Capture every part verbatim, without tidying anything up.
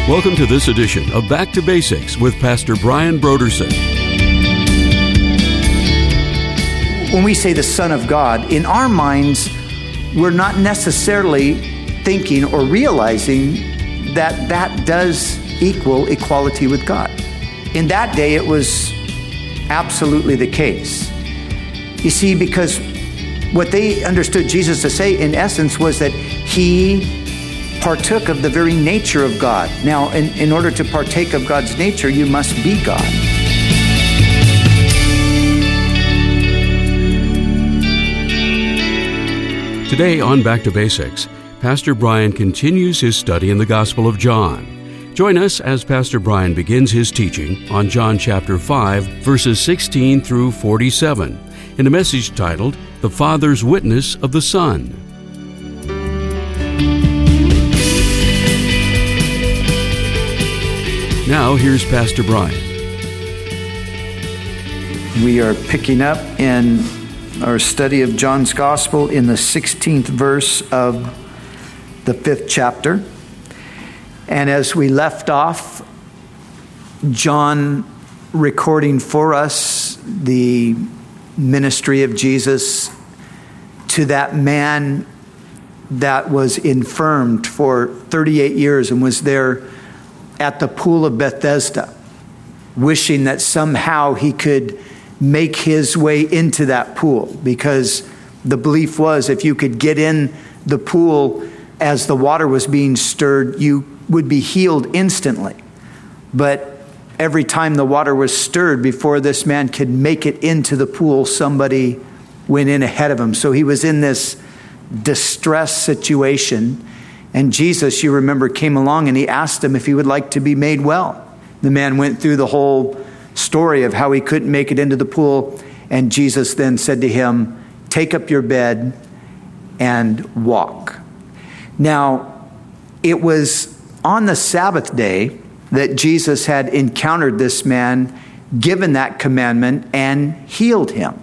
Welcome to this edition of Back to Basics with Pastor Brian Brodersen. When we say the Son of God, in our minds, we're not necessarily thinking or realizing that that does equal equality with God. In that day, it was absolutely the case. You see, because what they understood Jesus to say, in essence, was that he partook of the very nature of God. Now, in, in order to partake of God's nature, you must be God. Today on Back to Basics, Pastor Brian continues his study in the Gospel of John. Join us as Pastor Brian begins his teaching on John chapter five, verses sixteen through forty-seven, in a message titled, The Father's Witness of the Son. Now, here's Pastor Brian. We are picking up in our study of John's Gospel in the sixteenth verse of the fifth chapter. And as we left off, John recording for us the ministry of Jesus to that man that was infirmed for thirty-eight years and was there at the pool of Bethesda, wishing that somehow he could make his way into that pool, because the belief was if you could get in the pool as the water was being stirred, you would be healed instantly. But every time the water was stirred, before this man could make it into the pool, somebody went in ahead of him. So he was in this distress situation. And Jesus, you remember, came along and he asked him if he would like to be made well. The man went through the whole story of how he couldn't make it into the pool. And Jesus then said to him, "Take up your bed and walk." Now, it was on the Sabbath day that Jesus had encountered this man, given that commandment, and healed him.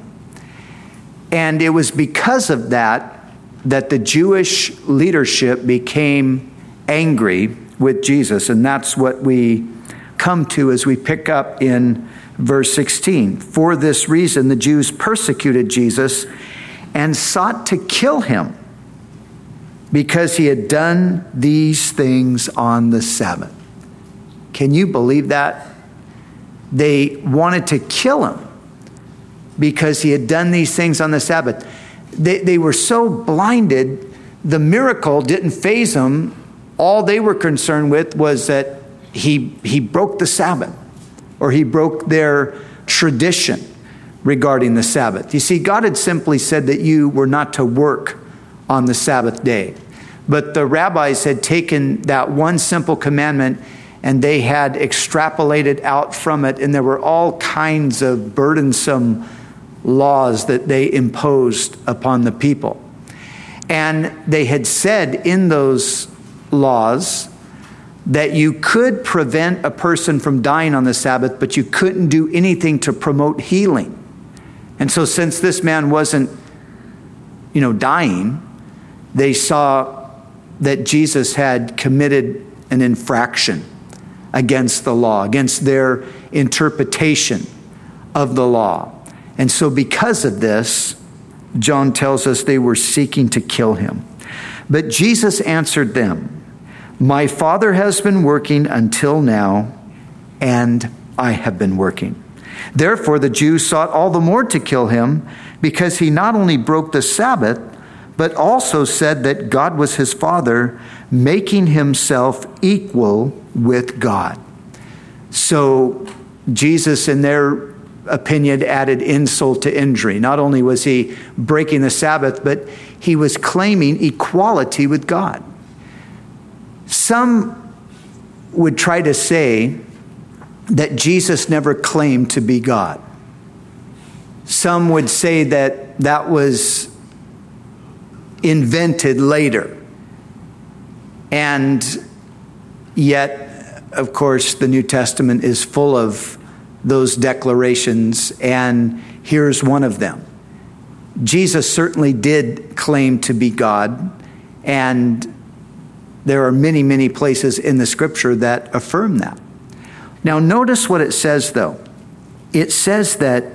And it was because of that that the Jewish leadership became angry with Jesus. And that's what we come to as we pick up in verse sixteen. For this reason, the Jews persecuted Jesus and sought to kill him, because he had done these things on the Sabbath. Can you believe that? They wanted to kill him because he had done these things on the Sabbath. They, they were so blinded, the miracle didn't faze them. All they were concerned with was that he, he broke the Sabbath, or he broke their tradition regarding the Sabbath. You see, God had simply said that you were not to work on the Sabbath day. But the rabbis had taken that one simple commandment and they had extrapolated out from it, and there were all kinds of burdensome laws that they imposed upon the people. And they had said in those laws that you could prevent a person from dying on the Sabbath, but you couldn't do anything to promote healing. And so since this man wasn't, you know, dying, they saw that Jesus had committed an infraction against the law, against their interpretation of the law. And so because of this, John tells us they were seeking to kill him. But Jesus answered them, "My Father has been working until now, and I have been working." Therefore the Jews sought all the more to kill him, because he not only broke the Sabbath, but also said that God was his Father, making himself equal with God. So Jesus, in their opinion, added insult to injury. Not only was he breaking the Sabbath, but he was claiming equality with God. Some would try to say that Jesus never claimed to be God. Some would say that that was invented later. And yet, of course, the New Testament is full of those declarations, and here's one of them. Jesus certainly did claim to be God, and there are many, many places in the scripture that affirm that. Now notice what it says though. It says that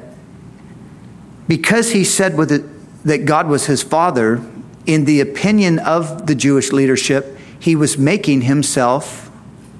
because he said with it that God was his father, in the opinion of the Jewish leadership, he was making himself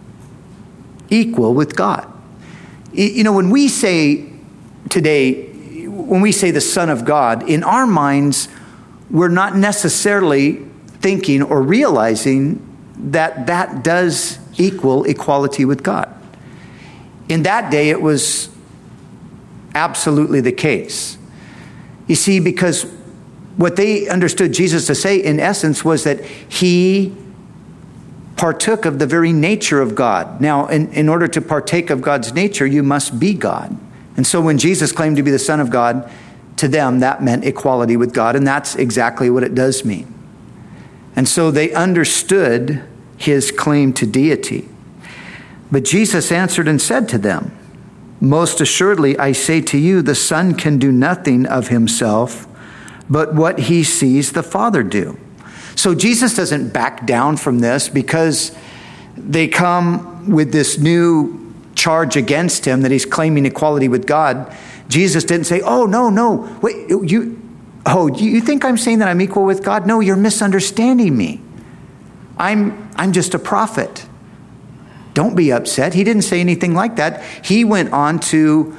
equal with God. You know, when we say today, when we say the Son of God, in our minds, we're not necessarily thinking or realizing that that does equal equality with God. In that day, it was absolutely the case. You see, because what they understood Jesus to say, in essence, was that he partook of the very nature of God. Now, in, in order to partake of God's nature, you must be God. And so when Jesus claimed to be the Son of God, to them, that meant equality with God, and that's exactly what it does mean. And so they understood his claim to deity. But Jesus answered and said to them, "Most assuredly, I say to you, the Son can do nothing of himself, but what he sees the Father do." So Jesus doesn't back down from this because they come with this new charge against him that he's claiming equality with God. Jesus didn't say, "Oh, no, no, wait, you, oh, you think I'm saying that I'm equal with God? No, you're misunderstanding me. I'm, I'm just a prophet. Don't be upset." He didn't say anything like that. He went on to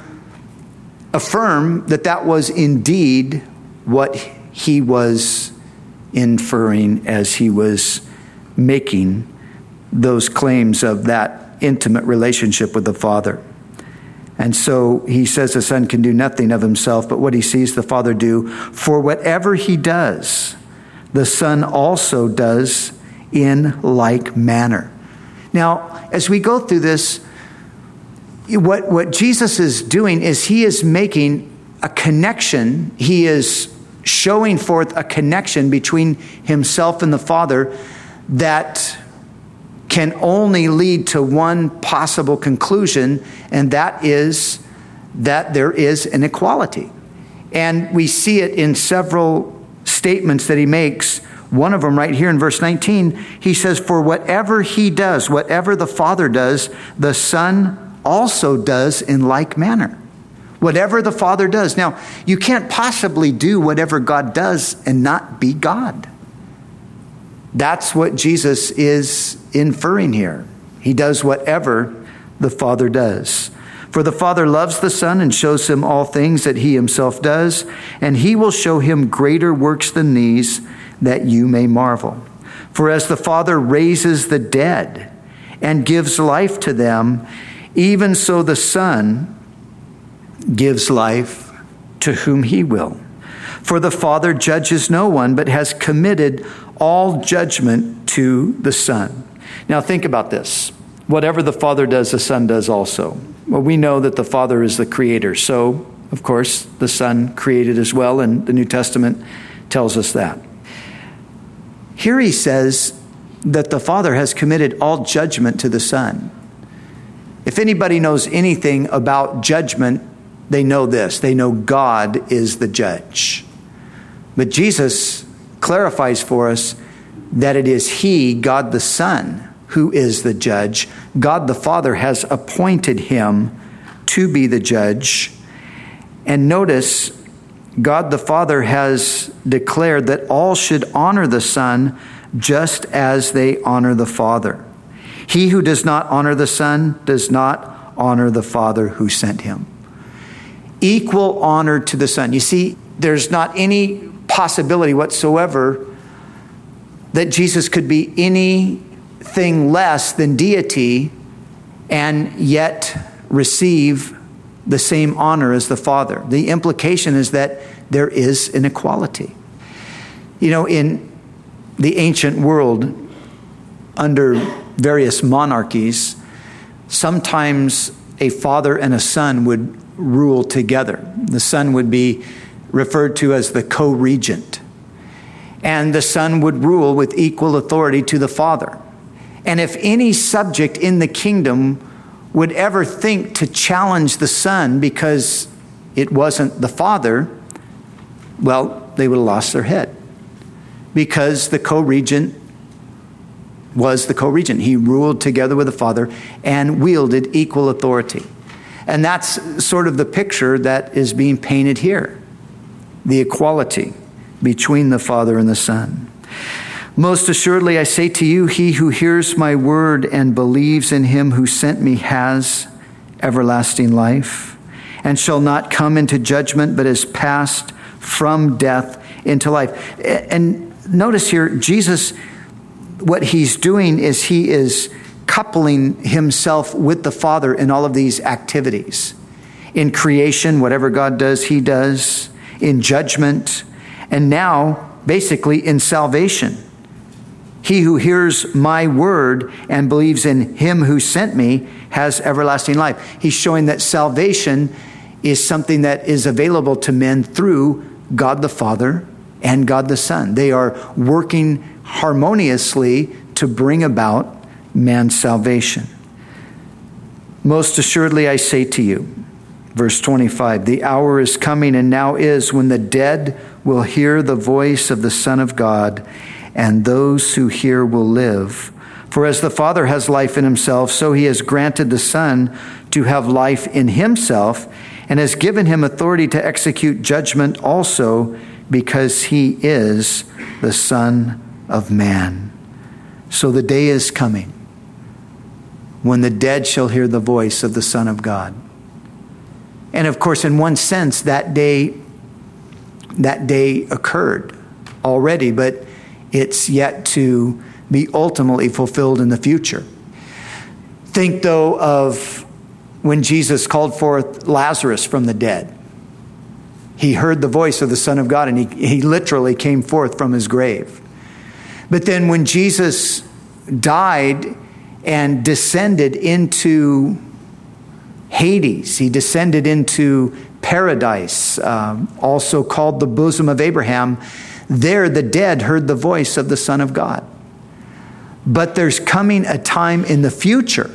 affirm that that was indeed what he was inferring as he was making those claims of that intimate relationship with the Father. And so he says the Son can do nothing of himself, but what he sees the Father do. For whatever he does, the Son also does in like manner. Now, as we go through this, what, what Jesus is doing is he is making a connection. He is showing forth a connection between himself and the Father that can only lead to one possible conclusion, and that is that there is an equality. And we see it in several statements that he makes. One of them right here in verse nineteen, he says, "For whatever he does, whatever the Father does, the Son also does in like manner." Whatever the Father does. Now, you can't possibly do whatever God does and not be God. That's what Jesus is inferring here. He does whatever the Father does. For the Father loves the Son and shows him all things that he himself does, and he will show him greater works than these, that you may marvel. For as the Father raises the dead and gives life to them, even so the Son gives life to whom he will. For the Father judges no one, but has committed all judgment to the Son. Now think about this. Whatever the Father does, the Son does also. Well, we know that the Father is the creator. So, of course, the Son created as well, and the New Testament tells us that. Here he says that the Father has committed all judgment to the Son. If anybody knows anything about judgment, they know this. They know God is the judge. But Jesus clarifies for us that it is he, God the Son, who is the judge. God the Father has appointed him to be the judge. And notice, God the Father has declared that all should honor the Son just as they honor the Father. He who does not honor the Son does not honor the Father who sent him. Equal honor to the Son. You see, there's not any possibility whatsoever that Jesus could be anything less than deity and yet receive the same honor as the Father. The implication is that there is an equality. You know, in the ancient world, under various monarchies, sometimes a father and a son would rule together. The son would be referred to as the co-regent. And the son would rule with equal authority to the father. And if any subject in the kingdom would ever think to challenge the son because it wasn't the father, well, they would have lost their head. Because the co-regent was the co-regent. He ruled together with the Father and wielded equal authority. And that's sort of the picture that is being painted here. The equality between the Father and the Son. Most assuredly, I say to you, he who hears my word and believes in him who sent me has everlasting life, and shall not come into judgment, but is passed from death into life. And notice here, Jesus, what he's doing is he is coupling himself with the Father in all of these activities. In creation, whatever God does, he does. In judgment, and now, basically, in salvation. He who hears my word and believes in him who sent me has everlasting life. He's showing that salvation is something that is available to men through God the Father and God the Son. They are working harmoniously to bring about man's salvation. Most assuredly, I say to you, verse twenty-five, the hour is coming and now is when the dead will hear the voice of the Son of God, and those who hear will live. For as the Father has life in himself, so he has granted the Son to have life in himself, and has given him authority to execute judgment also, because he is the Son of Man. So the day is coming when the dead shall hear the voice of the Son of God. And of course, in one sense, that day, that day occurred already, but it's yet to be ultimately fulfilled in the future. Think, though, of when Jesus called forth Lazarus from the dead. He heard the voice of the Son of God, and he, he literally came forth from his grave. But then when Jesus died and descended into Hades, he descended into paradise, um, also called the bosom of Abraham. There the dead heard the voice of the Son of God. But there's coming a time in the future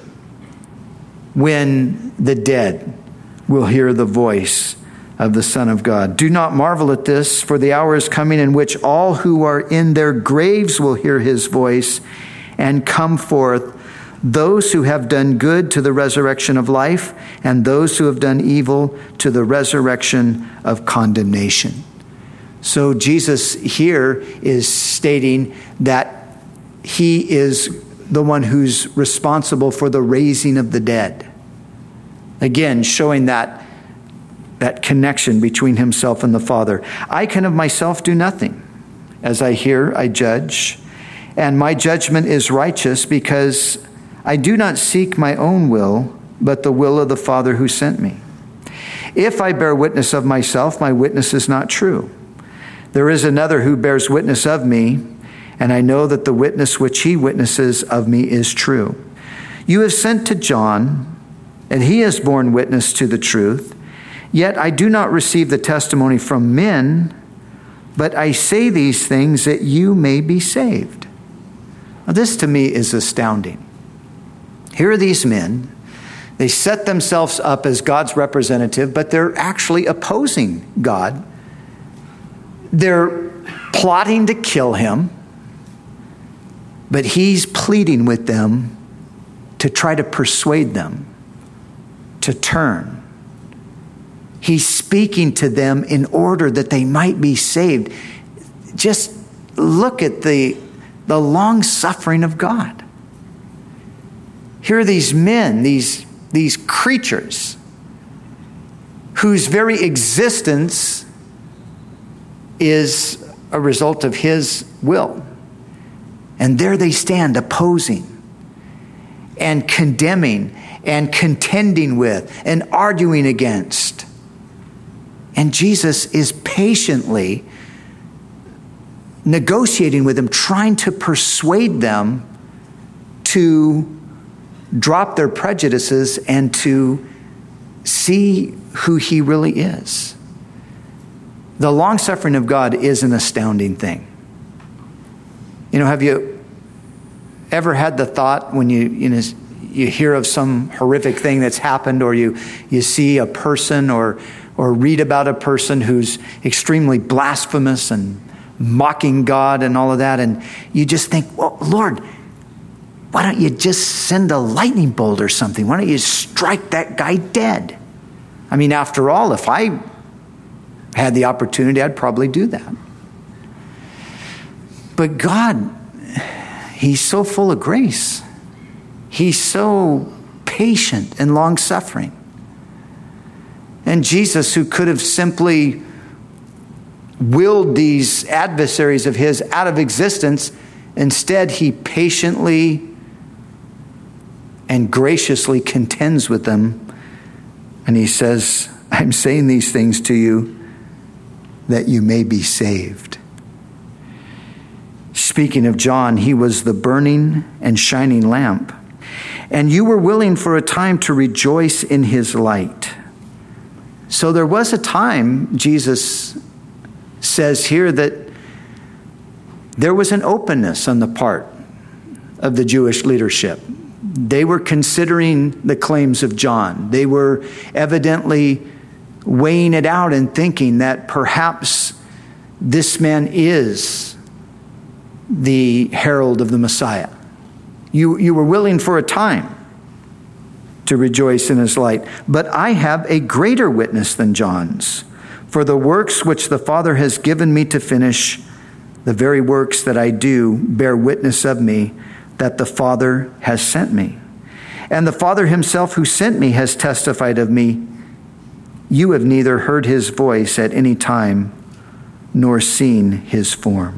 when the dead will hear the voice of the Son of God. Do not marvel at this, for the hour is coming in which all who are in their graves will hear his voice and come forth, those who have done good to the resurrection of life, and those who have done evil to the resurrection of condemnation. So Jesus here is stating that he is the one who's responsible for the raising of the dead. Again, showing that, that connection between himself and the Father. I can of myself do nothing. As I hear, I judge. And my judgment is righteous, because I do not seek my own will, but the will of the Father who sent me. If I bear witness of myself, my witness is not true. There is another who bears witness of me, and I know that the witness which he witnesses of me is true. You have sent to John, and he has borne witness to the truth. Yet I do not receive the testimony from men, but I say these things that you may be saved. Now, this to me is astounding. Here are these men. They set themselves up as God's representative, but they're actually opposing God. They're plotting to kill him, but he's pleading with them to try to persuade them to turn. He's speaking to them in order that they might be saved. Just look at the, the long suffering of God. Here are these men, these, these creatures, whose very existence is a result of his will. And there they stand opposing and condemning and contending with and arguing against. And Jesus is patiently negotiating with them, trying to persuade them to drop their prejudices and to see who he really is. The long-suffering of God is an astounding thing. You know, have you ever had the thought when you, you know, you hear of some horrific thing that's happened, or you, you see a person or, or read about a person who's extremely blasphemous and mocking God and all of that, and you just think, well, Lord, why don't you just send a lightning bolt or something? Why don't you strike that guy dead? I mean, after all, if I had the opportunity, I'd probably do that. But God, he's so full of grace. He's so patient and long-suffering. And Jesus, who could have simply willed these adversaries of his out of existence, instead he patiently and graciously contends with them. And he says, I'm saying these things to you that you may be saved. Speaking of John, he was the burning and shining lamp. And you were willing for a time to rejoice in his light. So there was a time, Jesus says here, that there was an openness on the part of the Jewish leadership. They were considering the claims of John. They were evidently weighing it out and thinking that perhaps this man is the herald of the Messiah. You, you were willing for a time to rejoice in his light. But I have a greater witness than John's. For the works which the Father has given me to finish, the very works that I do, bear witness of me, that the Father has sent me. And the Father himself who sent me has testified of me. You have neither heard his voice at any time, nor seen his form.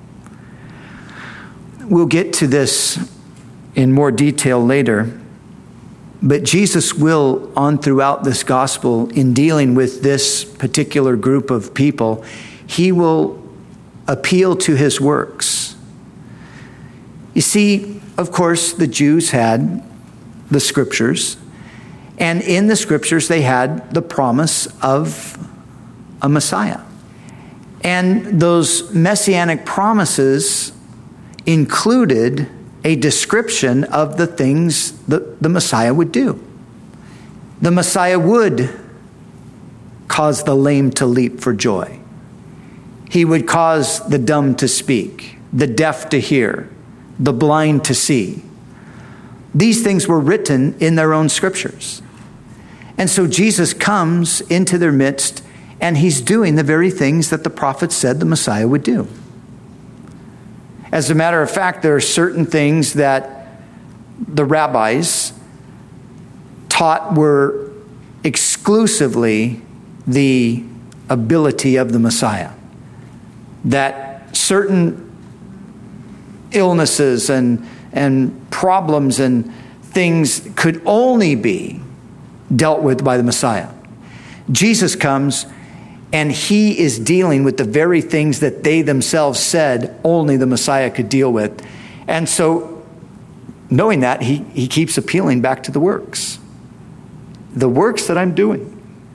We'll get to this in more detail later. But Jesus will, on throughout this gospel, in dealing with this particular group of people, he will appeal to his works. You see, of course, the Jews had the scriptures, and in the scriptures they had the promise of a Messiah. And those messianic promises included a description of the things that the Messiah would do. The Messiah would cause the lame to leap for joy. He would cause the dumb to speak, the deaf to hear, the blind to see. These things were written in their own scriptures. And so Jesus comes into their midst, and he's doing the very things that the prophets said the Messiah would do. As a matter of fact, there are certain things that the rabbis taught were exclusively the ability of the Messiah. That certain illnesses and, and problems and things could only be dealt with by the Messiah. Jesus comes, and he is dealing with the very things that they themselves said only the Messiah could deal with. And so, knowing that, he, he keeps appealing back to the works. The works that I'm doing.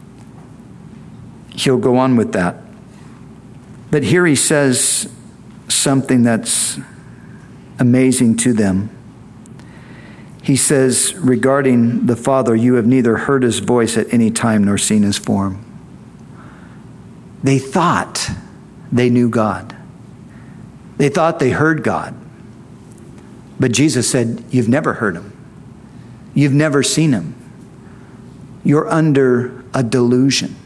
He'll go on with that. But here he says something that's amazing to them. He says, regarding the Father, you have neither heard his voice at any time nor seen his form. They thought they knew God. They thought they heard God. But Jesus said, you've never heard him. You've never seen him. You're under a delusion.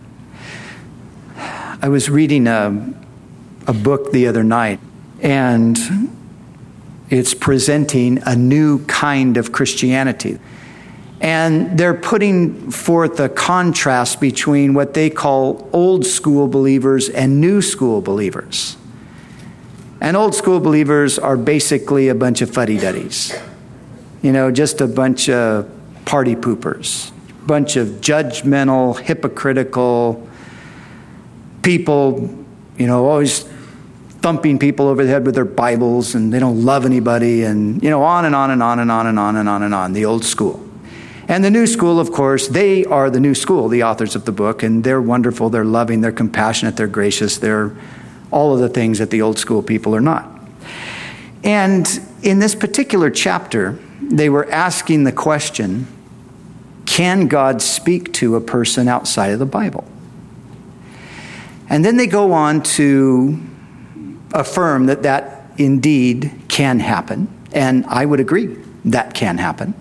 I was reading a, a book the other night, and it's presenting a new kind of Christianity. And they're putting forth a contrast between what they call old school believers and new school believers. And old school believers are basically a bunch of fuddy-duddies. You know, just a bunch of party poopers. A bunch of judgmental, hypocritical people, you know, always thumping people over the head with their Bibles, and they don't love anybody, and, you know, on and on and on and on and on and on and on, the old school. And the new school, of course, they are the new school, the authors of the book, and they're wonderful, they're loving, they're compassionate, they're gracious, they're all of the things that the old school people are not. And in this particular chapter, they were asking the question, can God speak to a person outside of the Bible? And then they go on to affirm that that indeed can happen. And I would agree that can happen.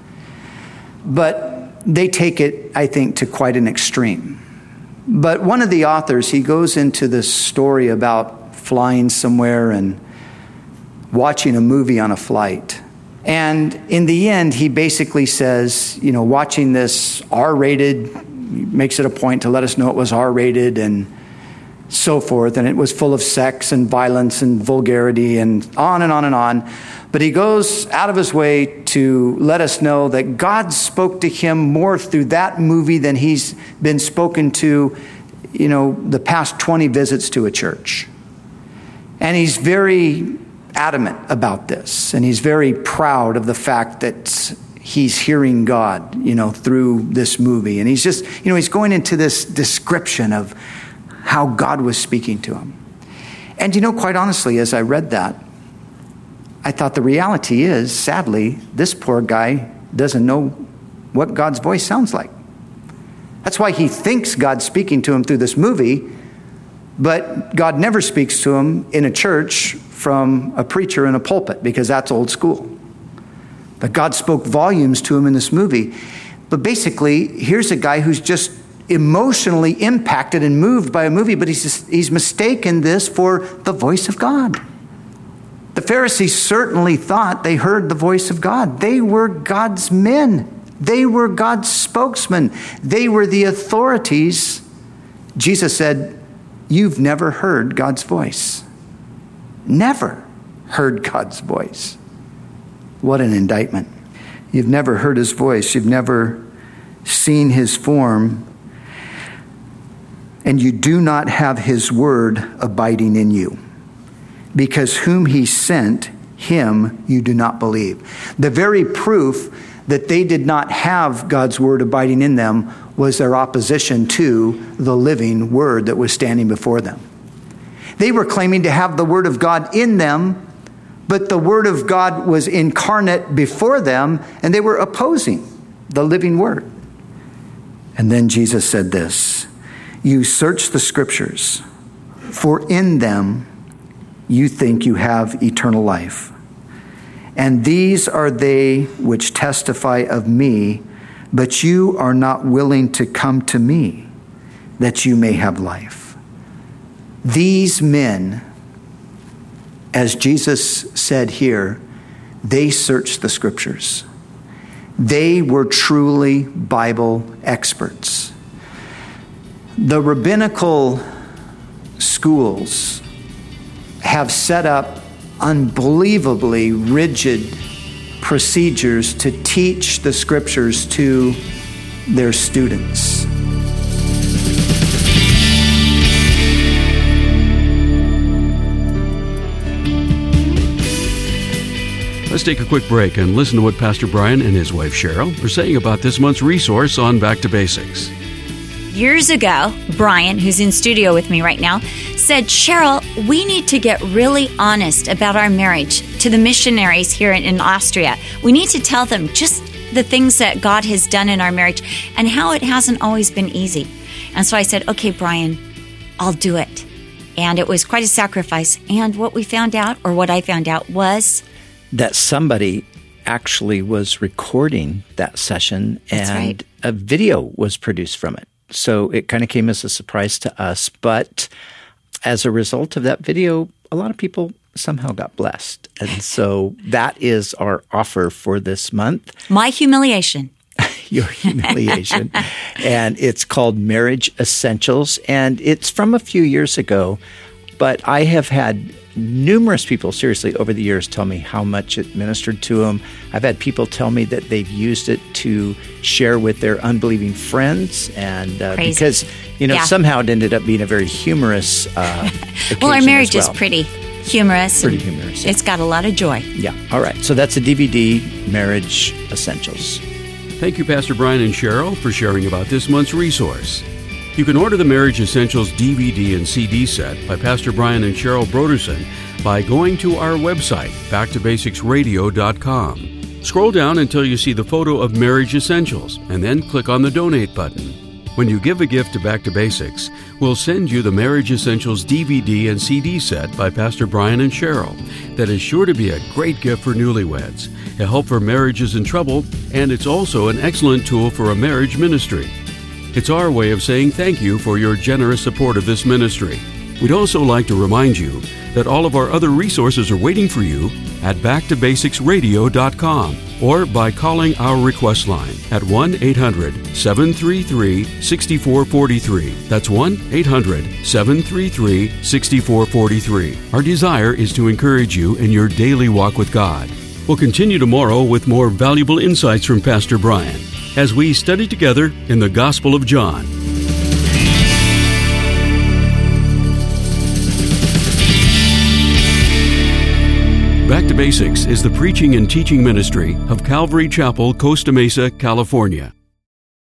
But they take it, I think, to quite an extreme. But one of the authors, he goes into this story about flying somewhere and watching a movie on a flight. And in the end, he basically says, you know, watching this R-rated, makes it a point to let us know it was R-rated and so forth. And it was full of sex and violence and vulgarity and on and on and on. But he goes out of his way to let us know that God spoke to him more through that movie than he's been spoken to, you know, the past twenty visits to a church. And he's very adamant about this. And he's very proud of the fact that he's hearing God, you know, through this movie. And he's just, you know, he's going into this description of how God was speaking to him. And, you know, quite honestly, as I read that, I thought the reality is, sadly, this poor guy doesn't know what God's voice sounds like. That's why he thinks God's speaking to him through this movie, but God never speaks to him in a church from a preacher in a pulpit, because that's old school. But God spoke volumes to him in this movie. But basically, here's a guy who's just emotionally impacted and moved by a movie, but he's just, he's mistaken this for the voice of God. The Pharisees certainly thought they heard the voice of God. They were God's men. They were God's spokesmen. They were the authorities. Jesus said, "You've never heard God's voice." Never heard God's voice. What an indictment. You've never heard his voice. You've never seen his form. And you do not have his word abiding in you. Because whom he sent, him you do not believe. The very proof that they did not have God's word abiding in them was their opposition to the living word that was standing before them. They were claiming to have the word of God in them, but the word of God was incarnate before them, and they were opposing the living word. And then Jesus said this, "You search the scriptures, for in them you think you have eternal life. And these are they which testify of me, but you are not willing to come to me, that you may have life." These men, as Jesus said here, they searched the scriptures. They were truly Bible experts. The rabbinical schools have set up unbelievably rigid procedures to teach the scriptures to their students. Let's take a quick break and listen to what Pastor Brian and his wife Cheryl are saying about this month's resource on Back to Basics. Years ago, Brian, who's in studio with me right now, said, "Cheryl, we need to get really honest about our marriage to the missionaries here in, in Austria. We need to tell them just the things that God has done in our marriage and how it hasn't always been easy." And so I said, "Okay, Brian, I'll do it." And it was quite a sacrifice. And what we found out, or what I found out, was that somebody actually was recording that session, That's and right. a video was produced from it. So it kind of came as a surprise to us. But as a result of that video, a lot of people somehow got blessed. And so that is our offer for this month. my humiliation. Your humiliation. And it's called Marriage Essentials. And it's from a few years ago. But I have had numerous people, seriously, over the years tell me how much it ministered to them. I've had people tell me that they've used it to share with their unbelieving friends. And uh, because, you know, Yeah. somehow it ended up being a very humorous uh, occasion Well, our marriage as well. is pretty humorous. Pretty and humorous, yeah. It's got a lot of joy. Yeah. All right. So that's a D V D, Marriage Essentials. Thank you, Pastor Brian and Cheryl, for sharing about this month's resource. You can order the Marriage Essentials D V D and C D set by Pastor Brian and Cheryl Broderson by going to our website, back to basics radio dot com. Scroll down until you see the photo of Marriage Essentials, and then click on the Donate button. When you give a gift to Back to Basics, we'll send you the Marriage Essentials D V D and C D set by Pastor Brian and Cheryl that is sure to be a great gift for newlyweds, a help for marriages in trouble, and it's also an excellent tool for a marriage ministry. It's our way of saying thank you for your generous support of this ministry. We'd also like to remind you that all of our other resources are waiting for you at back to basics radio dot com or by calling our request line at one eight hundred seven three three six four four three. That's one eight hundred seven three three six four four three. Our desire is to encourage you in your daily walk with God. We'll continue tomorrow with more valuable insights from Pastor Brian as we study together in the Gospel of John. Back to Basics is the preaching and teaching ministry of Calvary Chapel, Costa Mesa, California.